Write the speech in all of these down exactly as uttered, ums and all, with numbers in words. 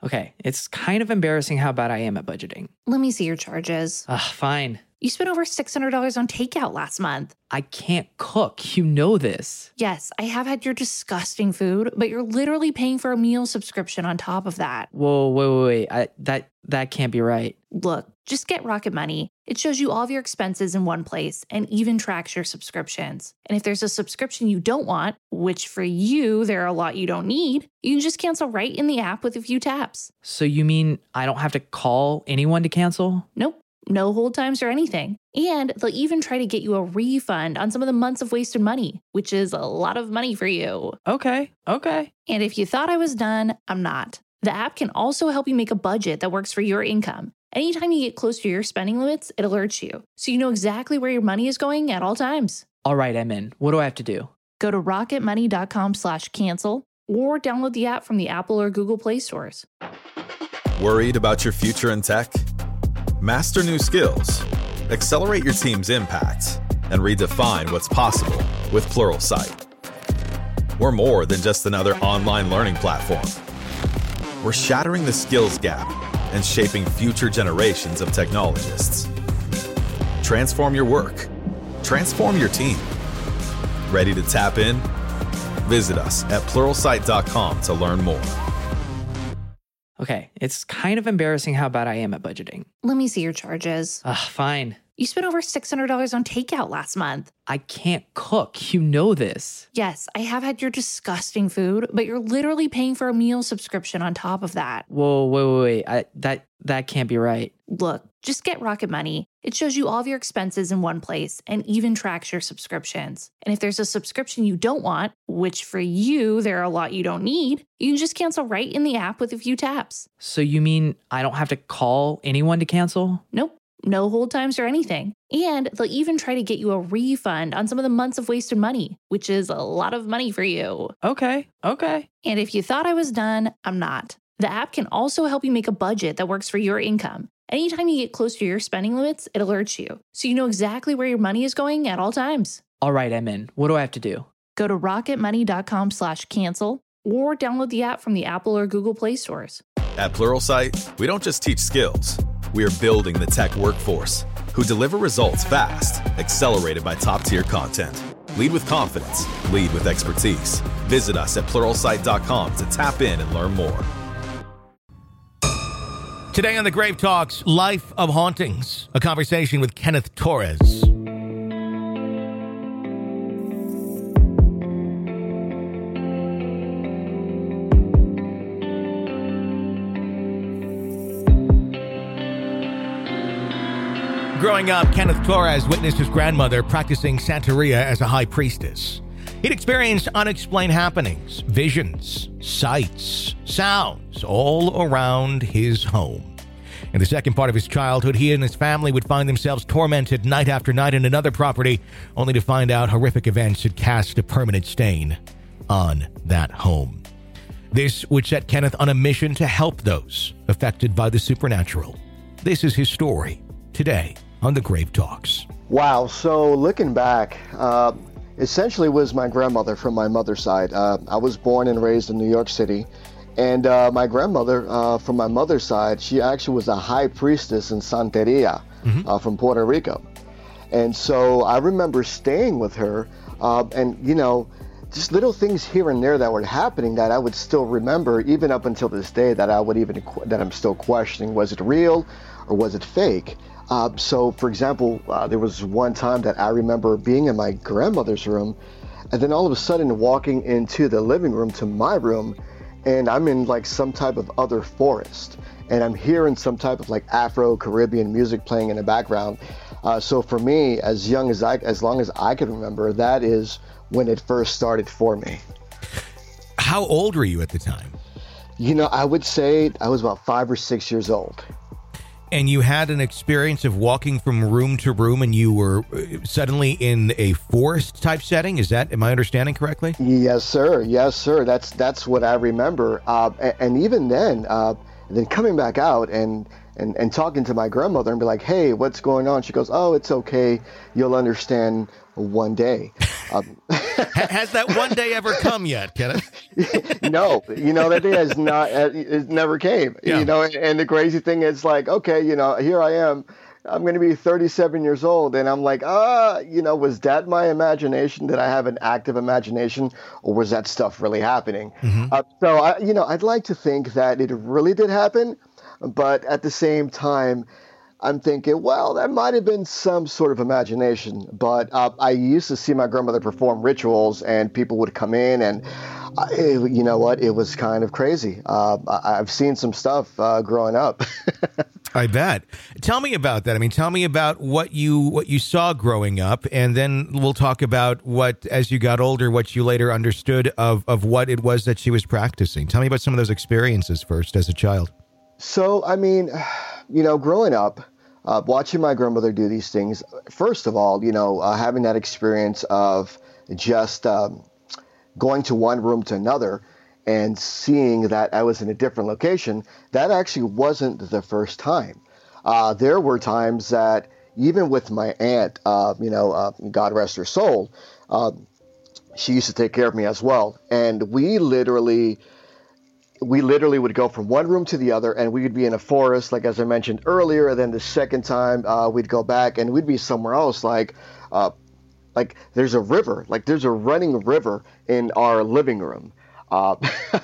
Okay, it's kind of embarrassing how bad I am at budgeting. Let me see your charges. Ugh, fine. You spent over six hundred dollars on takeout last month. I can't cook. You know this. Yes, I have had your disgusting food, but you're literally paying for a meal subscription on top of that. Whoa, wait, wait, wait. I, that, that can't be right. Look, just get Rocket Money. It shows you all of your expenses in one place and even tracks your subscriptions. And if there's a subscription you don't want, which for you, there are a lot you don't need, you can just cancel right in the app with a few taps. So you mean I don't have to call anyone to cancel? Nope. No hold times or anything. And they'll even try to get you a refund on some of the months of wasted money, which is a lot of money for you. Okay, okay. And if you thought I was done, I'm not. The app can also help you make a budget that works for your income. Anytime you get close to your spending limits, it alerts you, so you know exactly where your money is going at all times. All right, I'm in. What do I have to do? Go to rocketmoney.com slash cancel or download the app from the Apple or Google Play stores. Worried about your future in tech? Master new skills, accelerate your team's impact, and redefine what's possible with Pluralsight. We're more than just another online learning platform. We're shattering the skills gap and shaping future generations of technologists. Transform your work. Transform your team. Ready to tap in? Visit us at pluralsight dot com to learn more. Okay, it's kind of embarrassing how bad I am at budgeting. Let me see your charges. Ugh, fine. You spent over six hundred dollars on takeout last month. I can't cook. You know this. Yes, I have had your disgusting food, but you're literally paying for a meal subscription on top of that. Whoa, wait, wait, wait. I, that, that can't be right. Look, just get Rocket Money. It shows you all of your expenses in one place and even tracks your subscriptions. And if there's a subscription you don't want, which for you, there are a lot you don't need, you can just cancel right in the app with a few taps. So you mean I don't have to call anyone to cancel? Nope. No hold times or anything. And they'll even try to get you a refund on some of the months of wasted money, which is a lot of money for you. Okay, okay. And if you thought I was done, I'm not. The app can also help you make a budget that works for your income. Anytime you get close to your spending limits, it alerts you, so you know exactly where your money is going at all times. All right, I'm in. What do I have to do? Go to rocketmoney.com slash cancel or download the app from the Apple or Google Play stores. At Pluralsight, we don't just teach skills. We are building the tech workforce who deliver results fast, accelerated by top-tier content. Lead with confidence. Lead with expertise. Visit us at pluralsight dot com to tap in and learn more. Today on The Grave Talks, Life of Hauntings, a conversation with Kenneth Torres. Growing up, Kenneth Torres witnessed his grandmother practicing Santeria as a high priestess. He'd experienced unexplained happenings, visions, sights, sounds all around his home. In the second part of his childhood, he and his family would find themselves tormented night after night in another property, only to find out horrific events had cast a permanent stain on that home. This would set Kenneth on a mission to help those affected by the supernatural. This is his story today on The Grave Talks. Wow. So looking back, uh, essentially was my grandmother from my mother's side. Uh, I was born and raised in New York City. And uh, my grandmother uh, from my mother's side, she actually was a high priestess in Santeria mm-hmm. uh, from Puerto Rico. And so I remember staying with her uh, and, you know, just little things here and there that were happening that I would still remember even up until this day that I would even, that I'm still questioning, was it real or was it fake? Uh, so, for example, uh, there was one time that I remember being in my grandmother's room and then all of a sudden walking into the living room to my room, and I'm in like some type of other forest and I'm hearing some type of like Afro-Caribbean music playing in the background. Uh, so for me, as young as I, as long as I can remember, that is when it first started for me. How old were you at the time? You know, I would say I was about five or six years old. And you had an experience of walking from room to room and you were suddenly in a forest type setting. Is that, am I understanding correctly? Yes, sir. Yes, sir. That's, that's what I remember. Uh, and, and even then, uh, then coming back out and, and, and talking to my grandmother and be like, hey, what's going on? She goes, oh, it's okay. You'll understand one day. Um, Has that one day ever come yet, Kenneth? No, you know, that day has not, it never came, Yeah. you know, and, and the crazy thing is like, okay, you know, here I am, I'm going to be thirty-seven years old. And I'm like, ah, you know, was that my imagination? Did I have an active imagination, or was that stuff really happening? Mm-hmm. Uh, so, I, you know, I'd like to think that it really did happen. But at the same time, I'm thinking, well, that might have been some sort of imagination. But uh, I used to see my grandmother perform rituals, and people would come in, and uh, it, you know what? It was kind of crazy. Uh, I, I've seen some stuff uh, growing up. I bet. Tell me about that. I mean, tell me about what you what you saw growing up, and then we'll talk about what, as you got older, what you later understood of, of what it was that she was practicing. Tell me about some of those experiences first as a child. So, I mean, you know, growing up, uh, watching my grandmother do these things, first of all, you know, uh, having that experience of just um, going to one room to another and seeing that I was in a different location, that actually wasn't the first time. Uh, there were times that even with my aunt, uh, you know, uh, God rest her soul, uh, she used to take care of me as well. And we literally... we literally would go from one room to the other, and we would be in a forest, like as I mentioned earlier. And then the second time uh, we'd go back and we'd be somewhere else, like uh, like there's a river, like there's a running river in our living room. Uh,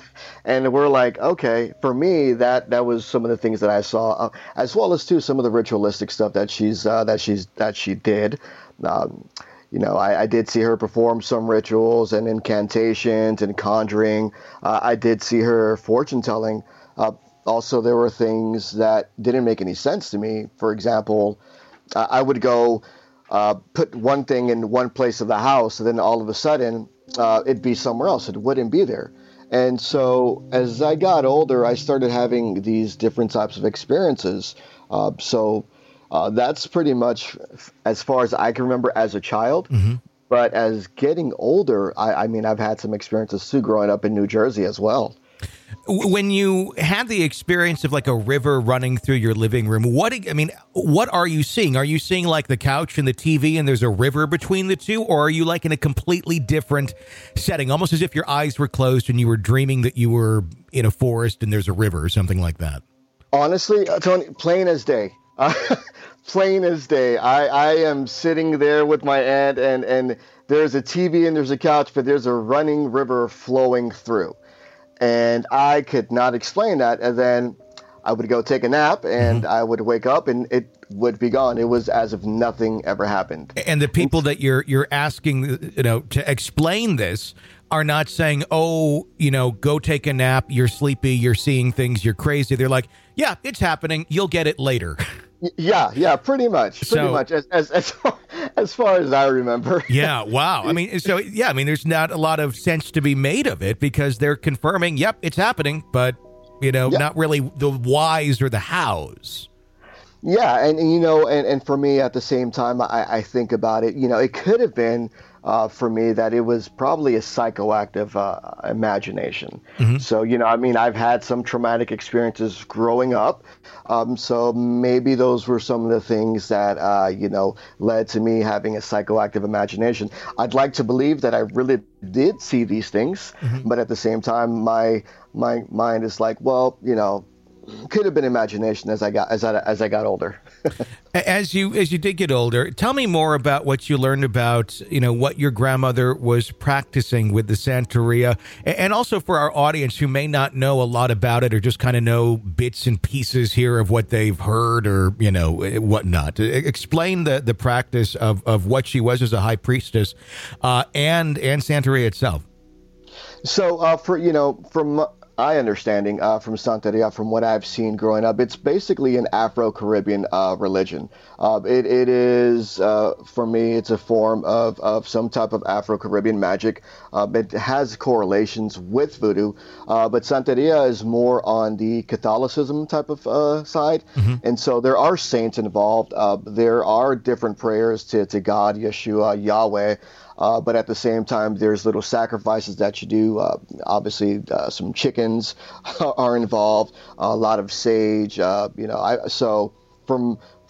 and we're like, okay, for me, that that was some of the things that I saw, uh, as well as too some of the ritualistic stuff that she's uh, that she's that she did. Um, You know, I, I did see her perform some rituals and incantations and conjuring. Uh, I did see her fortune telling. Uh, also, there were things that didn't make any sense to me. For example, uh, I would go uh, put one thing in one place of the house, and then all of a sudden uh, it'd be somewhere else. It wouldn't be there. And so as I got older, I started having these different types of experiences. Uh, so Uh, that's pretty much as far as I can remember as a child. Mm-hmm. But as getting older, I, I mean, I've had some experiences too growing up in New Jersey as well. When you had the experience of like a river running through your living room, what, I mean, what are you seeing? Are you seeing like the couch and the T V and there's a river between the two? Or are you like in a completely different setting, almost as if your eyes were closed and you were dreaming that you were in a forest and there's a river or something like that? Honestly, Tony, plain as day. Uh, plain as day. I, I am sitting there with my aunt, and, and there's a T V and there's a couch, but there's a running river flowing through. And I could not explain that. And then I would go take a nap, and mm-hmm. I would wake up, and it would be gone. It was as if nothing ever happened. And the people that you're you're asking, you know, to explain this are not saying, oh, you know, go take a nap. You're sleepy. You're seeing things. You're crazy. They're like, yeah, it's happening. You'll get it later. Yeah, yeah, pretty much, pretty so, much, as as as far, as far as I remember. Yeah, wow. I mean, so yeah, I mean, there's not a lot of sense to be made of it because they're confirming, yep, it's happening, but you know, yeah. not really the whys or the hows. Yeah, and, and you know, and, and for me at the same time, I, I think about it. You know, it could have been uh, for me that it was probably a psychoactive uh, imagination. Mm-hmm. So, you know, I mean, I've had some traumatic experiences growing up. Um, so maybe those were some of the things that, uh, you know, led to me having a psychoactive imagination. I'd like to believe that I really did see these things, mm-hmm. but at the same time, my my mind is like, well, you know, could have been imagination as I got as I as I got older. As you as you did get older, tell me more about what you learned about, you know, what your grandmother was practicing with the Santeria, and also for our audience who may not know a lot about it or just kind of know bits and pieces here of what they've heard or, you know, whatnot. Explain the the practice of of what she was as a high priestess, uh, and and Santeria itself. So, uh, for you know, from my understanding uh, from Santeria, from what I've seen growing up, it's basically an Afro-Caribbean uh, religion. Uh, it, it is, uh, for me, it's a form of, of some type of Afro-Caribbean magic. Uh, it has correlations with voodoo, uh, but Santeria is more on the Catholicism type of uh, side. Mm-hmm. And so there are saints involved. Uh, there are different prayers to, to God, Yeshua, Yahweh. Uh, but at the same time, there's little sacrifices that you do. Uh, obviously, uh, some chickens are involved, a lot of sage. Uh, you know, I, so from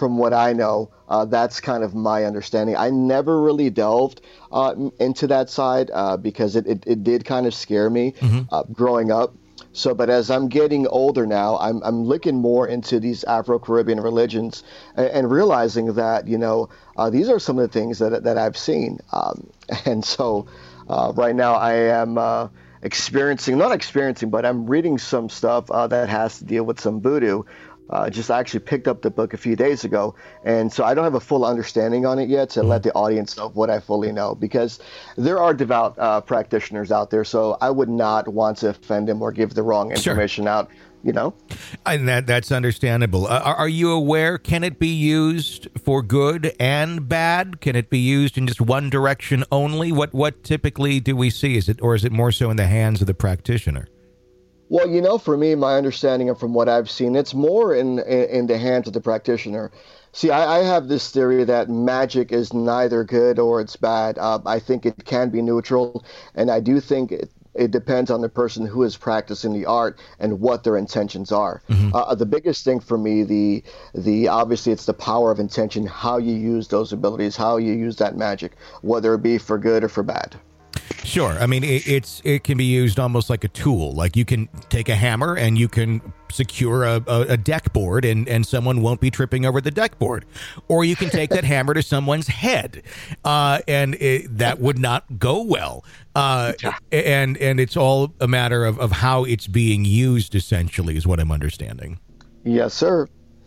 from what I know, uh, that's kind of my understanding. I never really delved uh, into that side uh, because it, it, it did kind of scare me mm-hmm. uh, growing up. So, but as I'm getting older now, I'm I'm looking more into these Afro-Caribbean religions and, and realizing that, you know, uh, these are some of the things that that I've seen. Um, and so uh, right now I am uh, experiencing, not experiencing, but I'm reading some stuff uh, that has to deal with some voodoo. Uh, just actually picked up the book a few days ago, and so I don't have a full understanding on it yet to let the audience know what I fully know, because there are devout uh, practitioners out there, so I would not want to offend them or give the wrong information sure. out, you know? And that that's understandable. Uh, are you aware, can it be used for good and bad? Can it be used in just one direction only? What, what typically do we see? Is it, or is it more so in the hands of the practitioner? Well, you know, for me, my understanding and from what I've seen, it's more in in, in the hands of the practitioner. See, I, I have this theory that magic is neither good or it's bad. Uh, I think it can be neutral, and I do think it, it depends on the person who is practicing the art and what their intentions are. Mm-hmm. Uh, the biggest thing for me, the the obviously it's the power of intention, how you use those abilities, how you use that magic, whether it be for good or for bad. Sure. I mean, it, it's it can be used almost like a tool. Like you can take a hammer and you can secure a, a, a deck board and, and someone won't be tripping over the deck board. Or you can take that hammer to someone's head uh, and it, that would not go well. Uh, and and it's all a matter of, of how it's being used, essentially, is what I'm understanding. Yes, sir.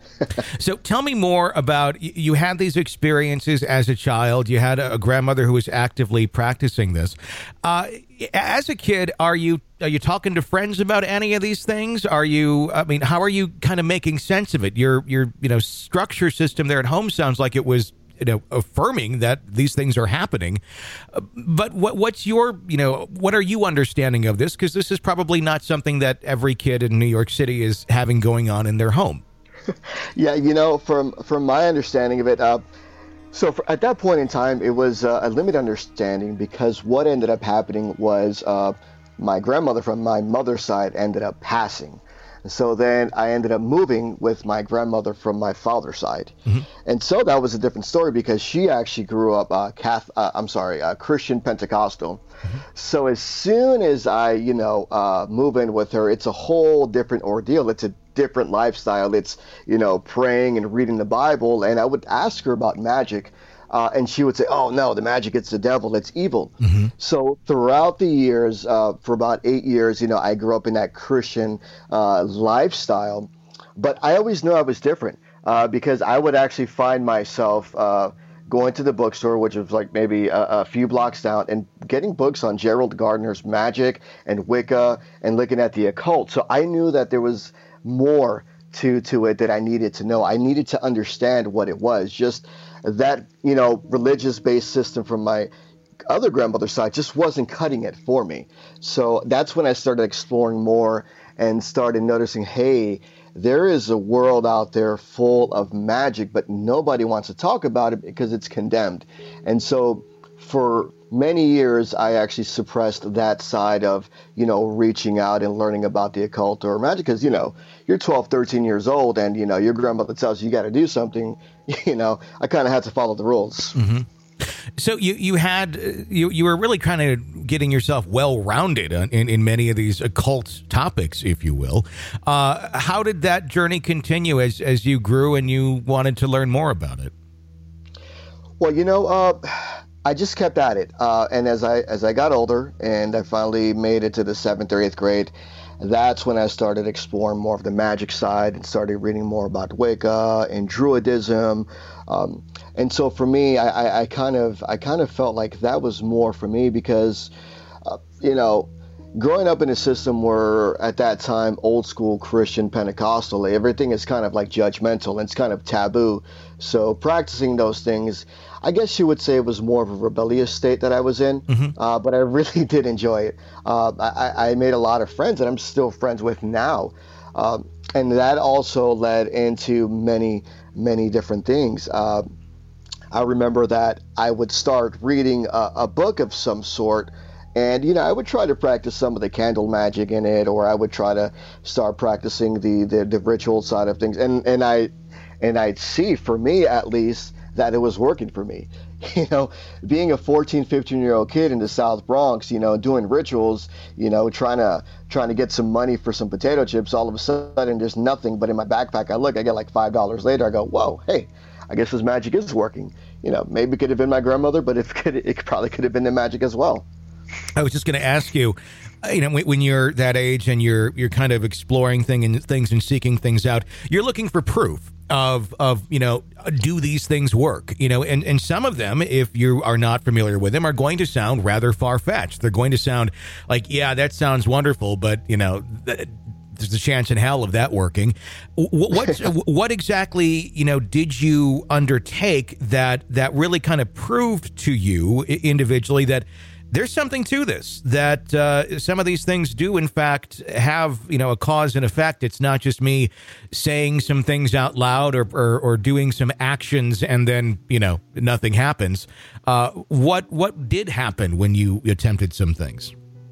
So tell me more about, you had these experiences as a child. You had a grandmother who was actively practicing this. Uh, as a kid, are you are you talking to friends about any of these things? Are you, I mean, how are you kind of making sense of it? Your, your you know, structure system there at home sounds like it was, you know, affirming that these things are happening. Uh, but what what's your, you know, what are you understanding of this? Because this is probably not something that every kid in New York City is having going on in their home. Yeah, you know, from from my understanding of it, uh, so for, at that point in time, it was uh, a limited understanding, because what ended up happening was uh, my grandmother from my mother's side ended up passing. So then I ended up moving with my grandmother from my father's side. Mm-hmm. And so that was a different story, because she actually grew up, uh, Catholic, uh, I'm sorry, uh, Christian Pentecostal. Mm-hmm. So as soon as I, you know, uh, move in with her, it's a whole different ordeal. It's a different lifestyle. It's, you know, praying and reading the Bible. And I would ask her about magic. Uh, and she would say, oh, no, the magic, it's the devil, it's evil. Mm-hmm. So throughout the years, uh, for about eight years, you know, I grew up in that Christian uh, lifestyle. But I always knew I was different uh, because I would actually find myself uh, going to the bookstore, which was like maybe a, a few blocks down, and getting books on Gerald Gardner's magic and Wicca and looking at the occult. So I knew that there was more to to it that I needed to know. I needed to understand what it was. Just that, you know, religious-based system from my other grandmother's side just wasn't cutting it for me. So that's when I started exploring more and started noticing, hey, there is a world out there full of magic, but nobody wants to talk about it because it's condemned. And so for many years, I actually suppressed that side of, you know, reaching out and learning about the occult or magic, because, you know, you're twelve, thirteen years old and, you know, your grandmother tells you you got to do something, you know, I kind of had to follow the rules. Mm-hmm. So you, you had, you, you were really kind of getting yourself well-rounded in, in many of these occult topics, if you will. Uh, how did that journey continue as, as you grew and you wanted to learn more about it? Well, you know, uh, I just kept at it. Uh, and as I as I got older and I finally made it to the seventh or eighth grade, that's when I started exploring more of the magic side and started reading more about Wicca and Druidism. Um, and so for me, I, I, I kind of I kind of felt like that was more for me because, uh, you know, growing up in a system where at that time, old school Christian Pentecostal, everything is kind of like judgmental and it's kind of taboo. So practicing those things, I guess you would say it was more of a rebellious state that I was in, mm-hmm. uh, but I really did enjoy it. Uh, I, I made a lot of friends that I'm still friends with now. Um, and that also led into many, many different things. Uh, I remember that I would start reading a, a book of some sort, and, you know, I would try to practice some of the candle magic in it, or I would try to start practicing the, the, the ritual side of things. And, and I and I'd see, for me at least, that it was working for me. You know, being a fourteen, fifteen year old kid in the South Bronx, you know, doing rituals, you know, trying to trying to get some money for some potato chips, all of a sudden there's nothing but in my backpack. I look, I get like five dollars later. I go, whoa, hey, I guess this magic is working. You know, maybe it could have been my grandmother, but it could, it probably could have been the magic as well. I was just going to ask you, you know, when you're that age and you're you're kind of exploring thing and things and seeking things out, you're looking for proof of of you know, do these things work? You know, and and some of them, if you are not familiar with them, are going to sound rather far fetched. They're going to sound like, yeah, that sounds wonderful, but you know, th- there's a chance in hell of that working. What what exactly, you know, did you undertake that that really kind of proved to you individually that there's something to this, that uh, some of these things do, in fact, have, you know, a cause and effect? It's not just me saying some things out loud or or, or doing some actions and then, you know, nothing happens. Uh, what what did happen when you attempted some things?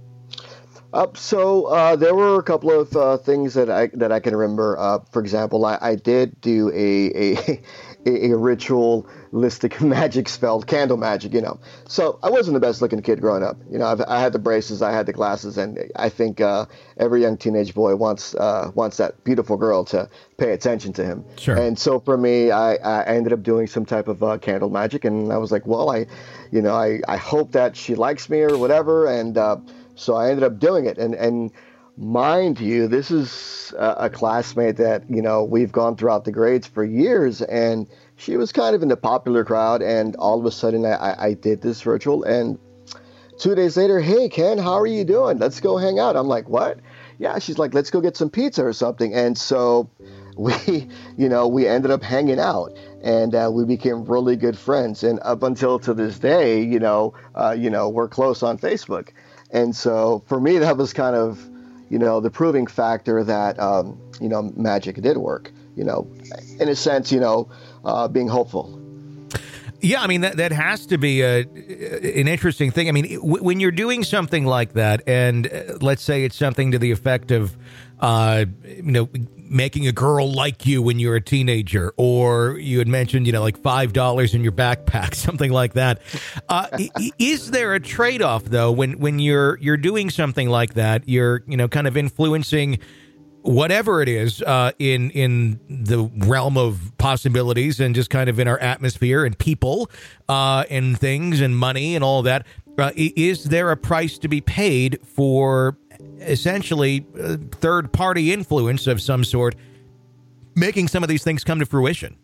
Uh, so uh, there were a couple of uh, things that I that I can remember. Uh, for example, I, I did do a a, a, a ritualistic magic spell, candle magic. You know, so I wasn't the best looking kid growing up. You know, I've, I had the braces, I had the glasses, and I think uh, every young teenage boy wants uh, wants that beautiful girl to pay attention to him. Sure. And so for me, I, I ended up doing some type of uh, candle magic, and I was like, well, I, you know, I, I hope that she likes me or whatever, and. Uh, So I ended up doing it. And, and mind you, this is a, a classmate that, you know, we've gone throughout the grades for years. And she was kind of in the popular crowd. And all of a sudden I, I did this ritual. And two days later, hey, Ken, how are you doing? Let's go hang out. I'm like, what? Yeah, she's like, let's go get some pizza or something. And so we, you know, we ended up hanging out. And uh, we became really good friends. And up until to this day, you know, uh, you know, we're close on Facebook. And so for me, that was kind of, you know, the proving factor that, um, you know, magic did work, you know, in a sense, you know, uh, being hopeful. Yeah, I mean, that, that has to be a, an interesting thing. I mean, w- when you're doing something like that, and uh, let's say it's something to the effect of, uh, you know, making a girl like you when you're a teenager, or you had mentioned, you know, like five dollars in your backpack, something like that. Uh, is there a trade-off, though, when, when you're you're doing something like that, you're, you know, kind of influencing whatever it is uh, in in the realm of possibilities and just kind of in our atmosphere and people uh, and things and money and all that. Uh, is there a price to be paid for essentially uh, third-party influence of some sort making some of these things come to fruition?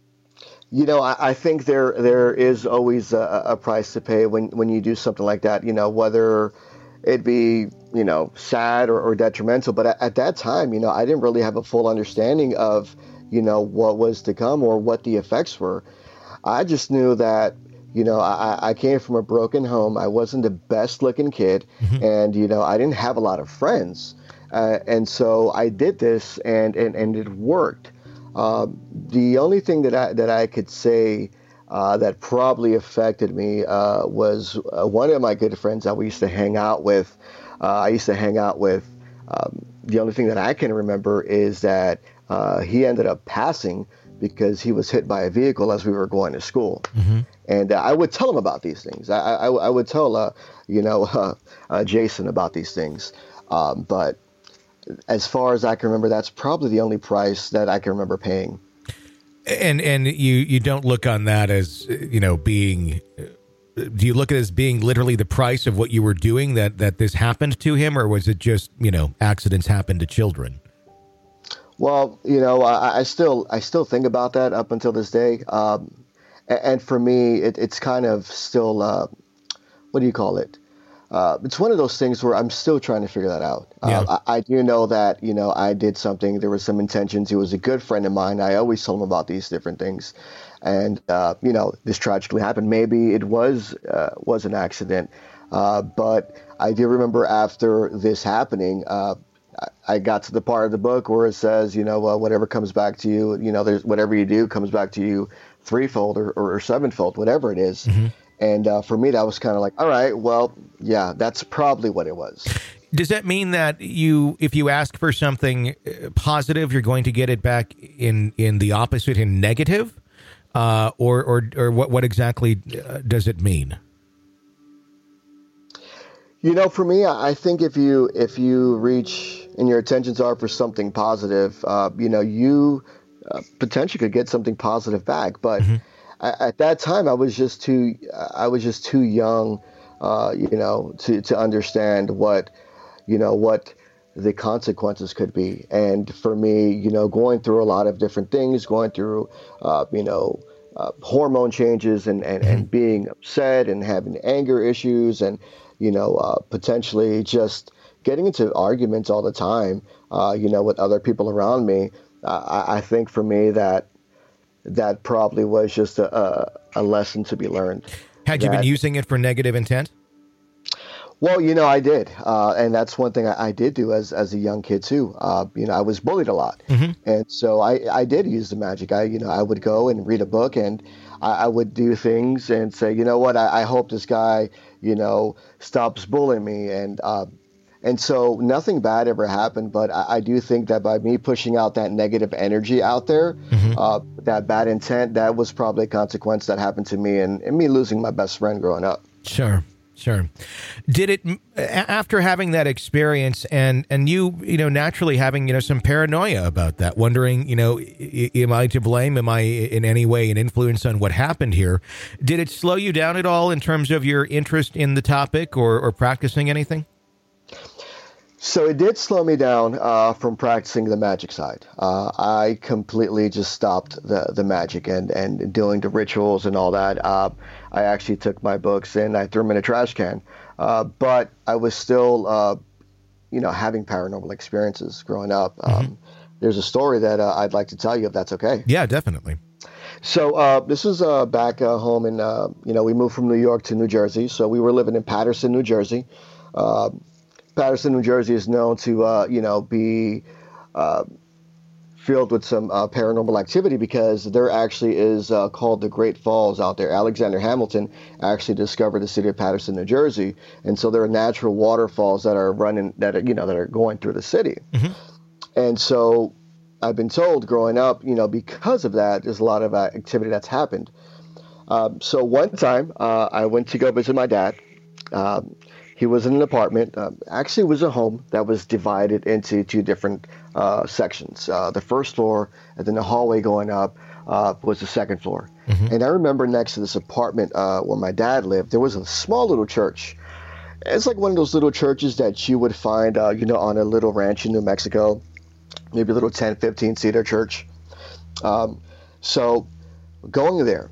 You know, I, I think there there is always a, a price to pay when, when you do something like that, you know, whether it be, you know, sad or, or detrimental. But at, at that time, you know, I didn't really have a full understanding of, you know, what was to come or what the effects were. I just knew that, you know, I, I came from a broken home. I wasn't the best looking kid. Mm-hmm. And, you know, I didn't have a lot of friends. Uh, and so I did this and, and, and it worked. Um, the only thing that I, that I could say Uh, that probably affected me uh, was uh, one of my good friends that we used to hang out with. Uh, I used to hang out with. Um, the only thing that I can remember is that uh, he ended up passing because he was hit by a vehicle as we were going to school. Mm-hmm. And uh, I would tell him about these things. I, I, I would tell, uh, you know, uh, uh, Jason about these things. Um, but as far as I can remember, that's probably the only price that I can remember paying. And and you, you don't look on that as, you know, being, do you look at it as being literally the price of what you were doing, that, that this happened to him, or was it just, you know, accidents happen to children? Well, you know, I, I still I still think about that up until this day. Um, and, and for me, it, it's kind of still, uh, what do you call it? Uh, it's one of those things where I'm still trying to figure that out. Yeah. Uh, I, I do know that, you know, I did something. There were some intentions. He was a good friend of mine. I always told him about these different things. And, uh, you know, this tragically happened. Maybe it was uh, was an accident. Uh, but I do remember after this happening, uh, I, I got to the part of the book where it says, you know, uh, whatever comes back to you, you know, there's whatever you do comes back to you threefold or, or sevenfold, whatever it is. Mm-hmm. And uh, for me, that was kind of like, all right, well, yeah, that's probably what it was. Does that mean that you, if you ask for something positive, you're going to get it back in, in the opposite, in negative? Uh, or, or, or what, what exactly does it mean? You know, for me, I think if you if you reach and your intentions are for something positive, uh, you know, you uh, potentially could get something positive back. But mm-hmm. I, at that time, I was just too I was just too young, uh, you know, to, to understand what, you know, what the consequences could be. And for me, you know, going through a lot of different things, going through, uh, you know, uh, hormone changes and, and, and being upset and having anger issues and, you know, uh, potentially just getting into arguments all the time, uh, you know, with other people around me. Uh, I, I think for me that that probably was just a, a, a lesson to be learned. Had you that, been using it for negative intent? Well, you know, I did. Uh, and that's one thing I, I did do as, as a young kid, too. Uh, you know, I was bullied a lot. Mm-hmm. And so I, I did use the magic. I, you know, I would go and read a book and I, I would do things and say, you know what, I, I hope this guy, you know, stops bullying me. And uh, and so nothing bad ever happened. But I, I do think that by me pushing out that negative energy out there, mm-hmm. uh, that bad intent, that was probably a consequence that happened to me and, and me losing my best friend growing up. Sure. Sure. Did it, after having that experience and, and you, you know, naturally having, you know, some paranoia about that, wondering, you know, am I to blame? Am I in any way an influence on what happened here? Did it slow you down at all in terms of your interest in the topic or, or practicing anything? So it did slow me down uh, from practicing the magic side. Uh, I completely just stopped the, the magic and, and doing the rituals and all that. Uh, I actually took my books and I threw them in a trash can. Uh, but I was still, uh, you know, having paranormal experiences growing up. Um, mm-hmm. There's a story that uh, I'd like to tell you if that's okay. Yeah, definitely. So uh, this was uh, back uh, home in, uh, you know, we moved from New York to New Jersey. So we were living in Paterson, New Jersey. Uh, Paterson, New Jersey is known to, uh, you know, be uh, filled with some uh, paranormal activity because there actually is uh, called the Great Falls out there. Alexander Hamilton actually discovered the city of Paterson, New Jersey, and so there are natural waterfalls that are running, that are, you know, that are going through the city. Mm-hmm. And so I've been told growing up, you know, because of that, there's a lot of uh, activity that's happened. Um, so one time uh, I went to go visit my dad. Um, He was in an apartment. Uh, actually, it was a home that was divided into two different uh, sections. Uh, the first floor, and then the hallway going up uh, was the second floor. Mm-hmm. And I remember next to this apartment uh, where my dad lived, there was a small little church. It's like one of those little churches that you would find, uh, you know, on a little ranch in New Mexico, maybe a little ten, fifteen-seater church. Um, so going there,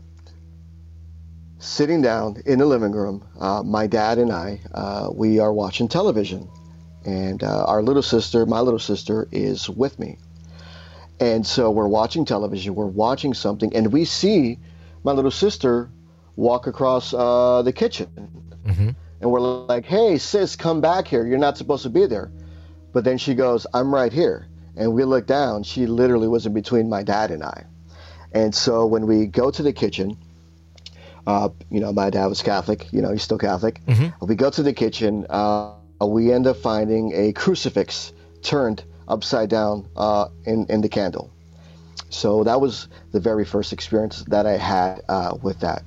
sitting down in the living room, uh, my dad and I, uh, we are watching television. And uh, our little sister, my little sister, is with me. And so we're watching television, we're watching something, and we see my little sister walk across uh, the kitchen. Mm-hmm. And we're like, hey, sis, come back here. You're not supposed to be there. But then she goes, I'm right here. And we look down, she literally was in between my dad and I. And so when we go to the kitchen, Uh, you know, my dad was Catholic, you know, he's still Catholic. Mm-hmm. We go to the kitchen, uh, we end up finding a crucifix turned upside down uh, in, in the candle. So that was the very first experience that I had uh, with that.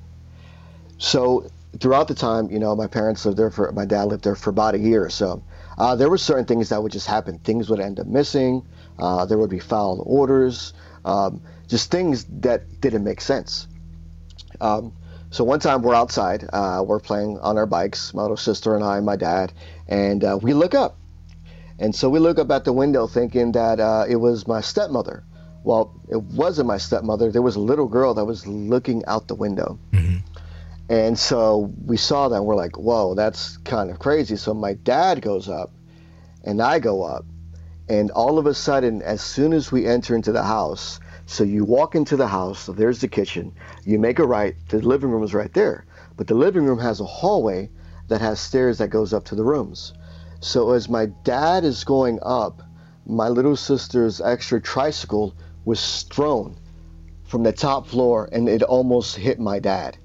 So throughout the time, you know, my parents lived there for, my dad lived there for about a year or so. Uh, there were certain things that would just happen. Things would end up missing. Uh, there would be foul orders, um, just things that didn't make sense. Um, So one time we're outside, uh, we're playing on our bikes, my little sister and I, and my dad, and uh, we look up. And so we look up at the window thinking that uh, it was my stepmother. Well, it wasn't my stepmother. There was a little girl that was looking out the window. Mm-hmm. And so we saw that and we're like, whoa, that's kind of crazy. So my dad goes up and I go up. And all of a sudden, as soon as we enter into the house, so you walk into the house, so there's the kitchen, you make a right, the living room is right there. But the living room has a hallway that has stairs that goes up to the rooms. So as my dad is going up, my little sister's extra tricycle was thrown from the top floor and it almost hit my dad.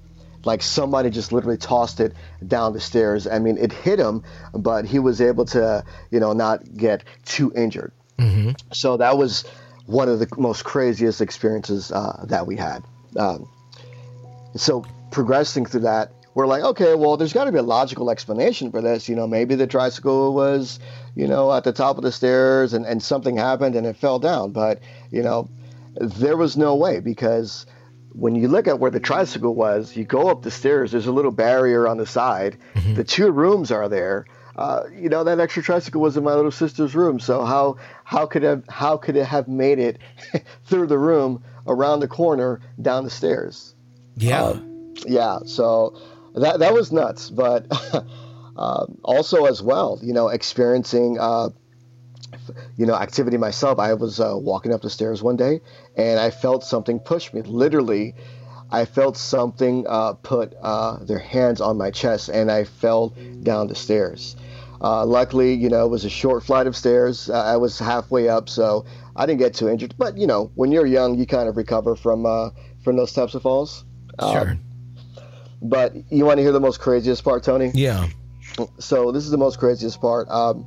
like somebody just literally tossed it down the stairs. I mean, it hit him, but he was able to, you know, not get too injured. Mm-hmm. So that was one of the most craziest experiences uh, that we had. Um, so progressing through that, we're like, okay, well, there's got to be a logical explanation for this. You know, maybe the tricycle was, you know, at the top of the stairs and, and something happened and it fell down. But, you know, there was no way, because when you look at where the tricycle was, you go up the stairs, there's a little barrier on the side. Mm-hmm. The two rooms are there. Uh, you know, that extra tricycle was in my little sister's room. So how how could it, how could it have made it through the room, around the corner, down the stairs? Yeah. Uh, yeah. So that that was nuts. But uh, also as well, you know, experiencing, uh, you know, activity myself. I was uh, walking up the stairs one day and I felt something push me. Literally, I felt something uh, put uh, their hands on my chest and I fell down the stairs. Uh, luckily, you know, it was a short flight of stairs. Uh, I was halfway up, so I didn't get too injured. But, you know, when you're young, you kind of recover from uh, from those types of falls. Sure. Um, but you want to hear the most craziest part, Tony? Yeah. So this is the most craziest part. Um,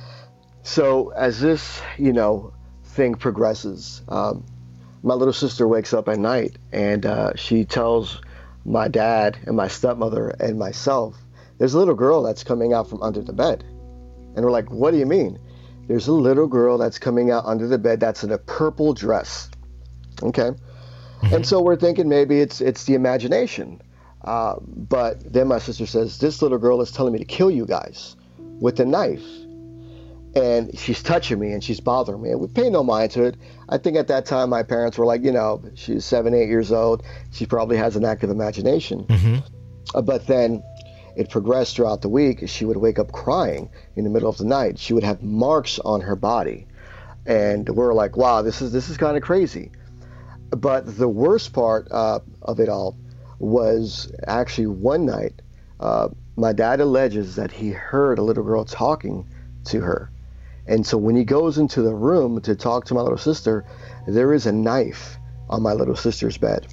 so as this, you know, thing progresses, um, my little sister wakes up at night and uh, she tells my dad and my stepmother and myself, there's a little girl that's coming out from under the bed. And we're like, what do you mean? There's a little girl that's coming out under the bed that's in a purple dress. Okay. Mm-hmm. And so we're thinking maybe it's it's the imagination. Uh, but then my sister says, this little girl is telling me to kill you guys with a knife. And she's touching me and she's bothering me. And we pay no mind to it. I think at that time my parents were like, you know, she's seven, eight years old. She probably has an active imagination. Mm-hmm. Uh, but then it progressed throughout the week. She would wake up crying in the middle of the night. She would have marks on her body. And we're like, wow, this is this is kind of crazy. But the worst part uh, of it all was actually one night, uh, my dad alleges that he heard a little girl talking to her. And so when he goes into the room to talk to my little sister, there is a knife on my little sister's bed.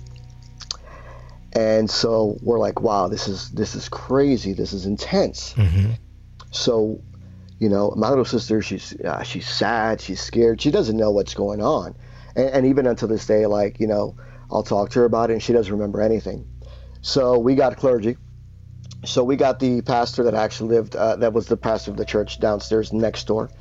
And so we're like, wow, this is this is crazy. This is intense. Mm-hmm. So, you know, my little sister, she's uh, she's sad. She's scared. She doesn't know what's going on. And, and even until this day, like, you know, I'll talk to her about it and she doesn't remember anything. So we got clergy. So we got the pastor that actually lived, uh, that was the pastor of the church downstairs next door.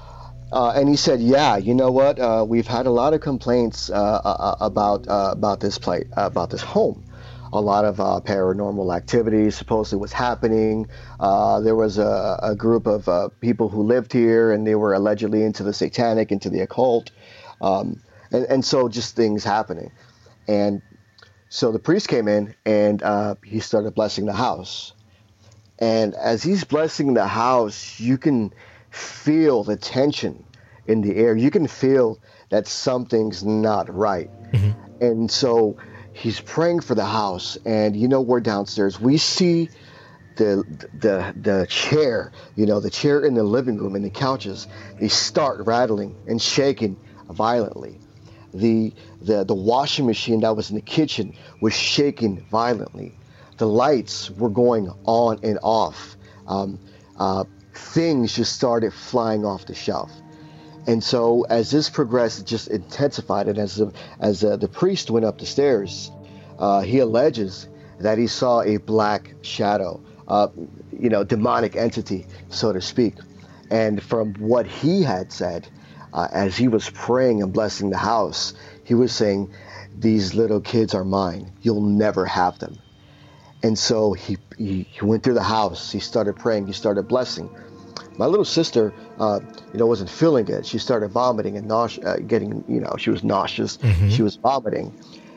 Uh, and he said, yeah, you know what? Uh, we've had a lot of complaints uh, uh, about uh, about this place, uh, about this home. A lot of uh, paranormal activity supposedly was happening. Uh, there was a, a group of uh, people who lived here, and they were allegedly into the satanic, into the occult. Um, and, and so just things happening. And so the priest came in, and uh, he started blessing the house. And as he's blessing the house, you can feel the tension in the air. You can feel that something's not right. Mm-hmm. And so he's praying for the house, and you know, we're downstairs. We see the the the chair, you know, the chair in the living room and the couches, they start rattling and shaking violently. The the the washing machine that was in the kitchen was shaking violently. The lights were going on and off. Um, uh, things just started flying off the shelf. And so as this progressed, it just intensified. And as the, as uh, the priest went up the stairs, uh, he alleges that he saw a black shadow, uh, you know, demonic entity, so to speak. And from what he had said, uh, as he was praying and blessing the house, he was saying, these little kids are mine. You'll never have them. And so he, he, he went through the house. He started praying. He started blessing. My little sister, uh, you know, wasn't feeling good. She started vomiting and nause- uh, getting, you know, she was nauseous. Mm-hmm. She was vomiting.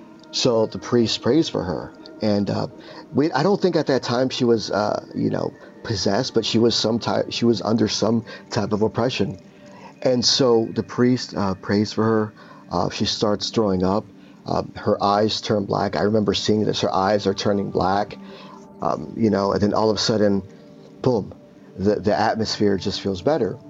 So the priest prays for her. And uh, we, I don't think at that time she was, uh, you know, possessed, but she was some type, she was under some type of oppression. And so the priest uh, prays for her. Uh, she starts throwing up. Uh, her eyes turn black. I remember seeing this. Her eyes are turning black, um, you know, and then all of a sudden, boom, the, the atmosphere just feels better.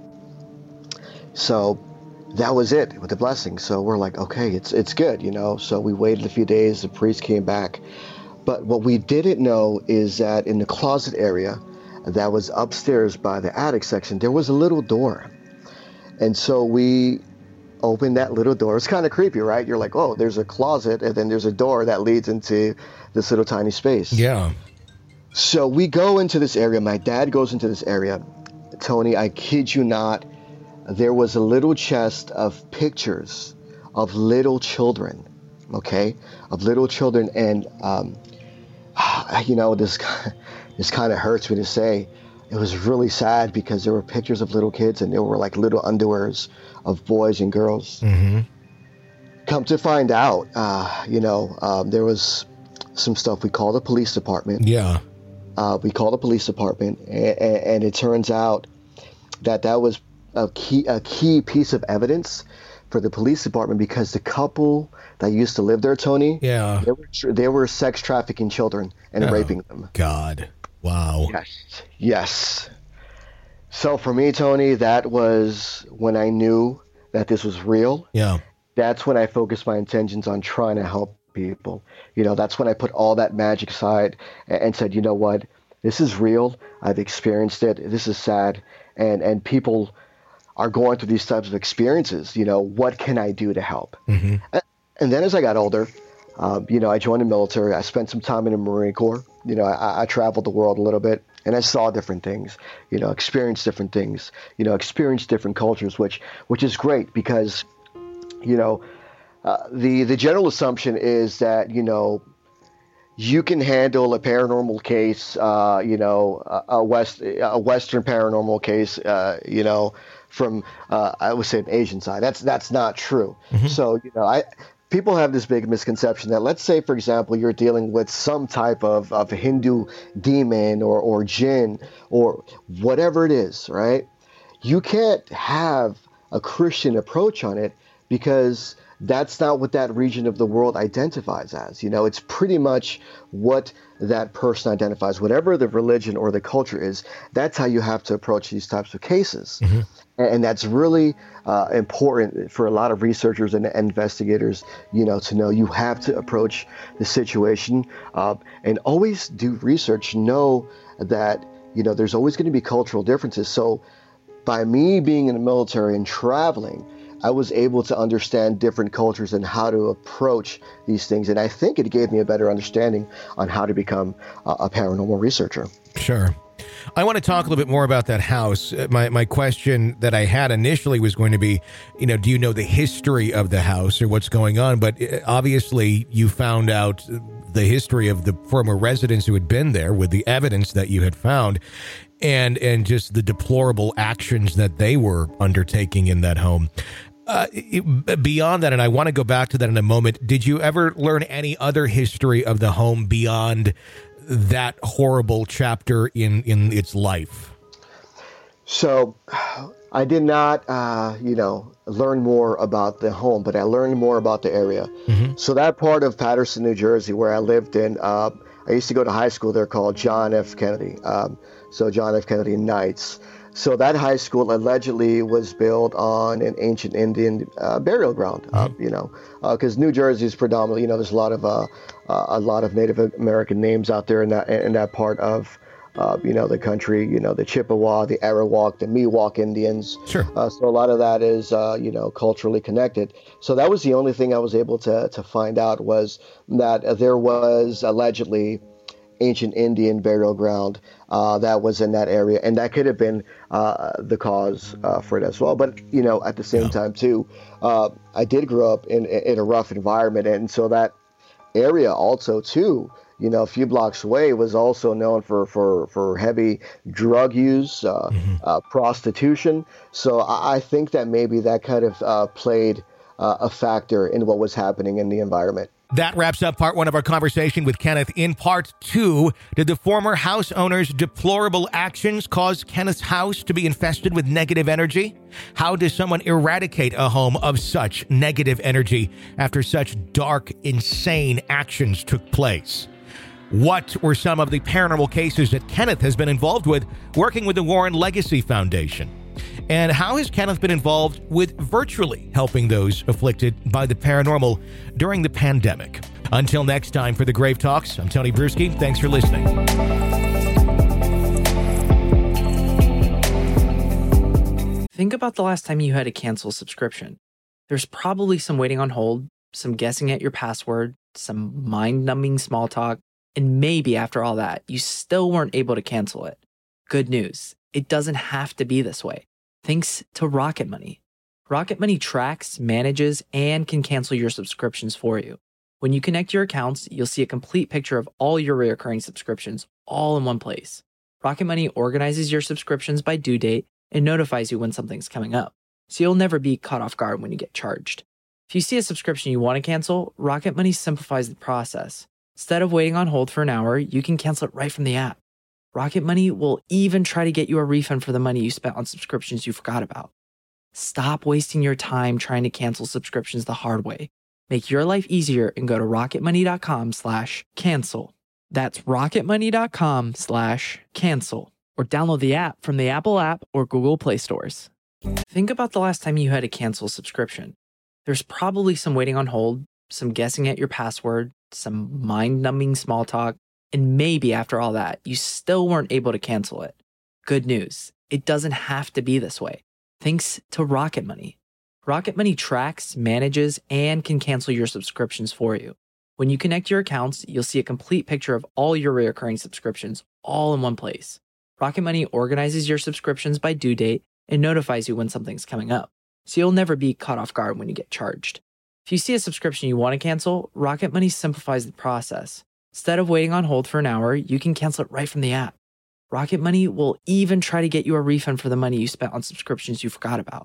So that was it with the blessing. So we're like, okay, it's it's good, you know. So we waited a few days. The priest came back. But what we didn't know is that in the closet area that was upstairs by the attic section, there was a little door. And so we opened that little door. It's kind of creepy, right? You're like, oh, there's a closet, and then there's a door that leads into this little tiny space. Yeah. So we go into this area. My dad goes into this area. Tony, I kid you not, there was a little chest of pictures of little children, okay? Of little children. And, um, you know, this, this kind of hurts me to say. It was really sad because there were pictures of little kids, and there were like little underwears of boys and girls. Mm-hmm. Come to find out, uh, you know, um, there was some stuff. We called the police department. Yeah. Uh, we called the police department, and, and it turns out that that was a key a key piece of evidence for the police department, because the couple that used to live there, Tony, yeah, they were, they were sex trafficking children and oh, raping them. God, wow. Yes, yes. So for me, Tony, that was when I knew that this was real. Yeah. That's when I focused my intentions on trying to help people. You know, that's when I put all that magic aside and, and said, you know what, this is real. I've experienced it. This is sad. And, and people are going through these types of experiences. You know, what can I do to help? Mm-hmm. And, and then as I got older, um, you know, I joined the military. I spent some time in the Marine Corps. You know, I, I traveled the world a little bit, and I saw different things, you know, experienced different things, you know, experienced different cultures, which, which is great because, you know, Uh, the the general assumption is that, you know, you can handle a paranormal case, uh, you know, a, a west a Western paranormal case, uh, you know, from uh, I would say an Asian side. That's that's not true. Mm-hmm. So, you know, I people have this big misconception that, let's say, for example, you're dealing with some type of, of Hindu demon or or jinn or whatever it is, right? You can't have a Christian approach on it because that's not what that region of the world identifies as. You know, it's pretty much what that person identifies. Whatever the religion or the culture is, that's how you have to approach these types of cases. Mm-hmm. And that's really uh, important for a lot of researchers and investigators, you know, to know. You have to approach the situation uh, and always do research. Know that, you know, there's always going to be cultural differences. So by me being in the military and traveling, I was able to understand different cultures and how to approach these things. And I think it gave me a better understanding on how to become a, a paranormal researcher. Sure. I want to talk a little bit more about that house. My my question that I had initially was going to be, you know, do you know the history of the house or what's going on? But obviously you found out the history of the former residents who had been there with the evidence that you had found and, and just the deplorable actions that they were undertaking in that home. Uh, it, beyond that, and I want to go back to that in a moment, did you ever learn any other history of the home beyond that horrible chapter in, in its life? So I did not, uh, you know, learn more about the home, but I learned more about the area. Mm-hmm. So that part of Paterson, New Jersey, where I lived in, uh, I used to go to high school there called John F. Kennedy. Um, so John F. Kennedy Knights. So that high school allegedly was built on an ancient Indian uh, burial ground, uh, mm-hmm. you know, because uh, New Jersey is predominantly, you know, there's a lot of uh, uh, a lot of Native American names out there in that in that part of, uh, you know, the country. You know, the Chippewa, the Arawak, the Miwok Indians. Sure. Uh, so a lot of that is, uh, you know, culturally connected. So that was the only thing I was able to to find out, was that uh, there was allegedly ancient Indian burial ground uh, that was in that area, and that could have been uh, the cause uh, for it as well. But you know, at the same yeah. time too, uh, I did grow up in in a rough environment, and so that area also too, you know, a few blocks away was also known for for for heavy drug use, uh, mm-hmm. uh, prostitution. So I, I think that maybe that kind of uh, played uh, a factor in what was happening in the environment. That wraps up part one of our conversation with Kenneth. In part two, did the former house owner's deplorable actions cause Kenneth's house to be infested with negative energy? How does someone eradicate a home of such negative energy after such dark, insane actions took place? What were some of the paranormal cases that Kenneth has been involved with working with the Warren Legacy Foundation? And how has Kenneth been involved with virtually helping those afflicted by the paranormal during the pandemic? Until next time for the Grave Talks, I'm Tony Bruschi. Thanks for listening. Think about the last time you had to cancel a subscription. There's probably some waiting on hold, some guessing at your password, some mind-numbing small talk, and maybe after all that, you still weren't able to cancel it. Good news, it doesn't have to be this way. Thanks to Rocket Money. Rocket Money tracks, manages, and can cancel your subscriptions for you. When you connect your accounts, you'll see a complete picture of all your recurring subscriptions all in one place. Rocket Money organizes your subscriptions by due date and notifies you when something's coming up, so you'll never be caught off guard when you get charged. If you see a subscription you want to cancel, Rocket Money simplifies the process. Instead of waiting on hold for an hour, you can cancel it right from the app. Rocket Money will even try to get you a refund for the money you spent on subscriptions you forgot about. Stop wasting your time trying to cancel subscriptions the hard way. Make your life easier and go to rocketmoney.com slash cancel. That's rocketmoney.com slash cancel. Or download the app from the Apple app or Google Play stores. Think about the last time you had to cancel a subscription. There's probably some waiting on hold, some guessing at your password, some mind-numbing small talk, and maybe after all that, you still weren't able to cancel it. Good news, it doesn't have to be this way. Thanks to Rocket Money. Rocket Money tracks, manages, and can cancel your subscriptions for you. When you connect your accounts, you'll see a complete picture of all your recurring subscriptions all in one place. Rocket Money organizes your subscriptions by due date and notifies you when something's coming up, so you'll never be caught off guard when you get charged. If you see a subscription you want to cancel, Rocket Money simplifies the process. Instead of waiting on hold for an hour, you can cancel it right from the app. Rocket Money will even try to get you a refund for the money you spent on subscriptions you forgot about.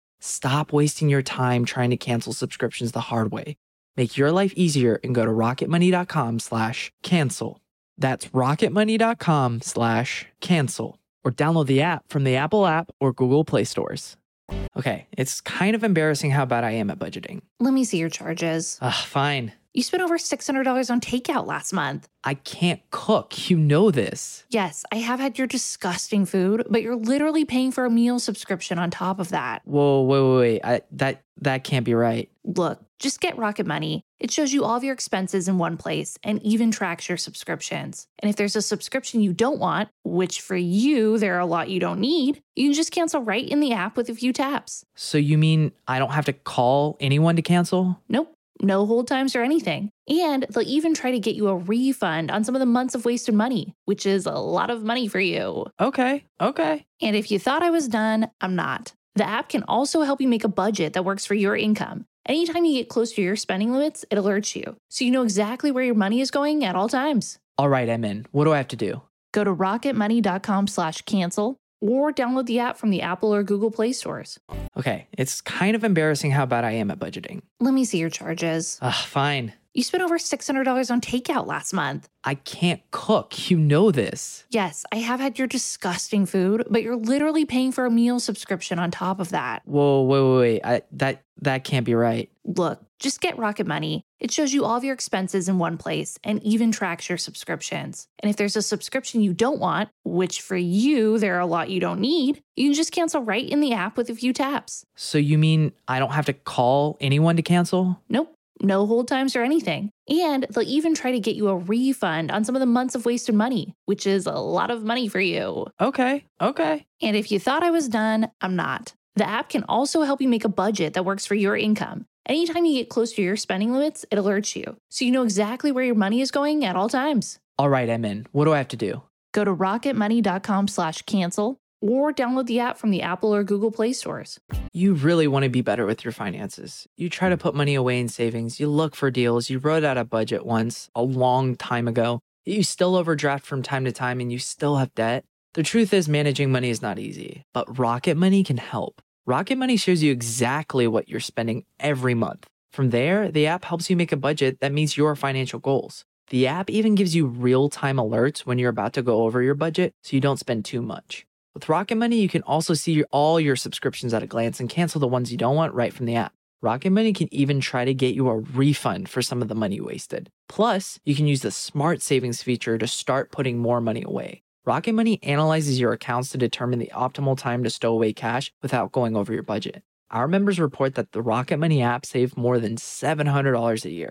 Stop wasting your time trying to cancel subscriptions the hard way. Make your life easier and go to rocketmoney.com slash cancel. That's rocketmoney.com slash cancel. Or download the app from the Apple app or Google Play stores. Okay, it's kind of embarrassing how bad I am at budgeting. Let me see your charges. Ugh, fine. You spent over six hundred dollars on takeout last month. I can't cook. You know this. Yes, I have had your disgusting food, but you're literally paying for a meal subscription on top of that. Whoa, wait, wait, wait. I, that, that can't be right. Look, just get Rocket Money. It shows you all of your expenses in one place and even tracks your subscriptions. And if there's a subscription you don't want, which for you, there are a lot you don't need, you can just cancel right in the app with a few taps. So you mean I don't have to call anyone to cancel? Nope. No hold times or anything. And they'll even try to get you a refund on some of the months of wasted money, which is a lot of money for you. Okay, okay. And if you thought I was done, I'm not. The app can also help you make a budget that works for your income. Anytime you get close to your spending limits, it alerts you, so you know exactly where your money is going at all times. All right, I'm in. What do I have to do? Go to rocketmoney.com slash cancel or download the app from the Apple or Google Play stores. Okay, it's kind of embarrassing how bad I am at budgeting. Let me see your charges. Ugh, fine. You spent over six hundred dollars on takeout last month. I can't cook. You know this. Yes, I have had your disgusting food, but you're literally paying for a meal subscription on top of that. Whoa, wait, wait, wait. I, that, that can't be right. Look, just get Rocket Money. It shows you all of your expenses in one place and even tracks your subscriptions. And if there's a subscription you don't want, which for you, there are a lot you don't need, you can just cancel right in the app with a few taps. So you mean I don't have to call anyone to cancel? Nope. No hold times or anything. And they'll even try to get you a refund on some of the months of wasted money, which is a lot of money for you. Okay, okay. And if you thought I was done, I'm not. The app can also help you make a budget that works for your income. Anytime you get close to your spending limits, it alerts you, so you know exactly where your money is going at all times. All right, I'm in. What do I have to do? Go to rocketmoney.com slash cancel or download the app from the Apple or Google Play stores. You really want to be better with your finances. You try to put money away in savings. You look for deals. You wrote out a budget once a long time ago. You still overdraft from time to time and you still have debt. The truth is managing money is not easy, but Rocket Money can help. Rocket Money shows you exactly what you're spending every month. From there, the app helps you make a budget that meets your financial goals. The app even gives you real-time alerts when you're about to go over your budget so you don't spend too much. With Rocket Money, you can also see your, all your subscriptions at a glance and cancel the ones you don't want right from the app. Rocket Money can even try to get you a refund for some of the money you wasted. Plus, you can use the Smart Savings feature to start putting more money away. Rocket Money analyzes your accounts to determine the optimal time to stow away cash without going over your budget. Our members report that the Rocket Money app saved more than seven hundred dollars a year.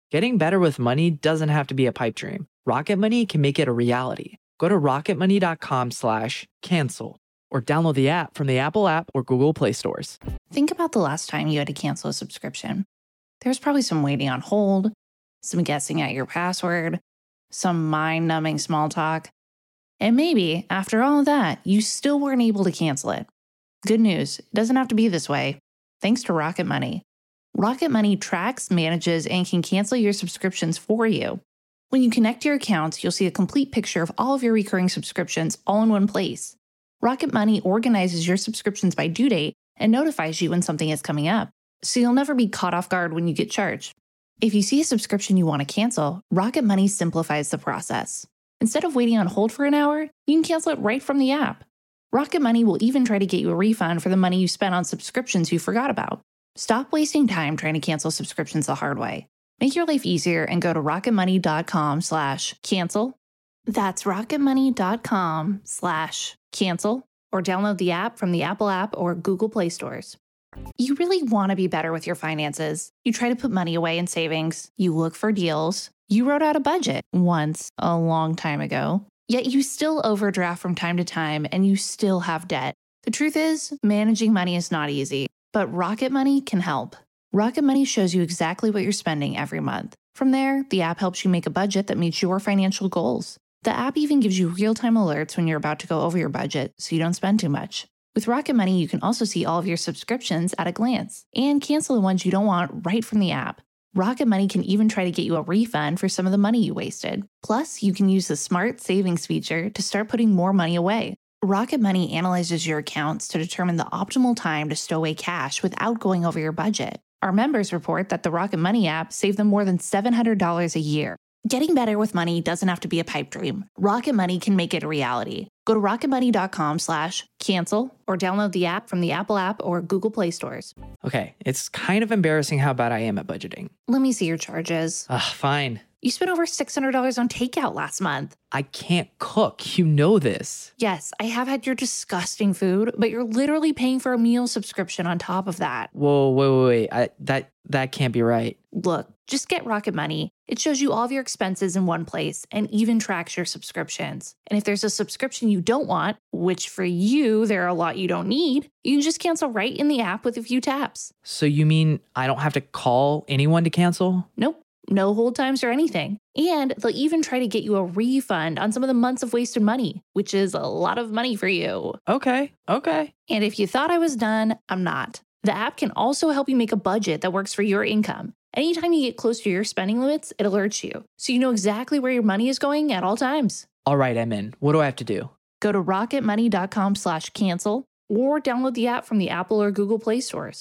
Getting better with money doesn't have to be a pipe dream. Rocket Money can make it a reality. Go to rocketmoney.com slash cancel or download the app from the Apple app or Google Play stores. Think about the last time you had to cancel a subscription. There's probably some waiting on hold, some guessing at your password, some mind-numbing small talk. And maybe, after all of that, you still weren't able to cancel it. Good news, it doesn't have to be this way. Thanks to Rocket Money. Rocket Money tracks, manages, and can cancel your subscriptions for you. When you connect your accounts, you'll see a complete picture of all of your recurring subscriptions all in one place. Rocket Money organizes your subscriptions by due date and notifies you when something is coming up, so you'll never be caught off guard when you get charged. If you see a subscription you want to cancel, Rocket Money simplifies the process. Instead of waiting on hold for an hour, you can cancel it right from the app. Rocket Money will even try to get you a refund for the money you spent on subscriptions you forgot about. Stop wasting time trying to cancel subscriptions the hard way. Make your life easier and go to rocketmoney.com slash cancel. That's rocketmoney.com slash cancel or download the app from the Apple app or Google Play stores. You really want to be better with your finances. You try to put money away in savings. You look for deals. You wrote out a budget once a long time ago, yet you still overdraft from time to time and you still have debt. The truth is, managing money is not easy, but Rocket Money can help. Rocket Money shows you exactly what you're spending every month. From there, the app helps you make a budget that meets your financial goals. The app even gives you real-time alerts when you're about to go over your budget so you don't spend too much. With Rocket Money, you can also see all of your subscriptions at a glance and cancel the ones you don't want right from the app. Rocket Money can even try to get you a refund for some of the money you wasted. Plus, you can use the Smart Savings feature to start putting more money away. Rocket Money analyzes your accounts to determine the optimal time to stow away cash without going over your budget. Our members report that the Rocket Money app saved them more than seven hundred dollars a year. Getting better with money doesn't have to be a pipe dream. Rocket Money can make it a reality. Go to rocketmoney.com slash cancel or download the app from the Apple app or Google Play stores. Okay, it's kind of embarrassing how bad I am at budgeting. Let me see your charges. Ugh, fine. You spent over six hundred dollars on takeout last month. I can't cook. You know this. Yes, I have had your disgusting food, but you're literally paying for a meal subscription on top of that. Whoa, wait, wait, wait. I, that, that can't be right. Look, just get Rocket Money. It shows you all of your expenses in one place and even tracks your subscriptions. And if there's a subscription you don't want, which for you, there are a lot you don't need, you can just cancel right in the app with a few taps. So you mean I don't have to call anyone to cancel? Nope. No hold times or anything. And they'll even try to get you a refund on some of the months of wasted money, which is a lot of money for you. Okay, okay. And if you thought I was done, I'm not. The app can also help you make a budget that works for your income. Anytime you get close to your spending limits, it alerts you, so you know exactly where your money is going at all times. All right, I'm in. What do I have to do? Go to rocketmoney.com slash cancel or download the app from the Apple or Google Play stores.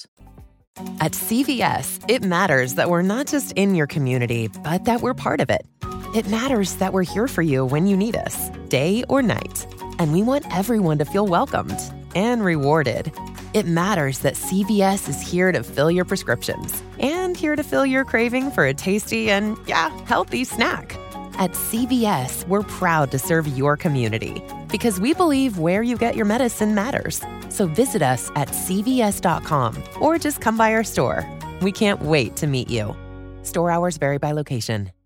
At C V S, it matters that we're not just in your community, but that we're part of it. It matters that we're here for you when you need us, day or night. And we want everyone to feel welcomed and rewarded. It matters that C V S is here to fill your prescriptions and here to fill your craving for a tasty and, yeah, healthy snack. At C V S, we're proud to serve your community because we believe where you get your medicine matters. So visit us at C V S dot com or just come by our store. We can't wait to meet you. Store hours vary by location.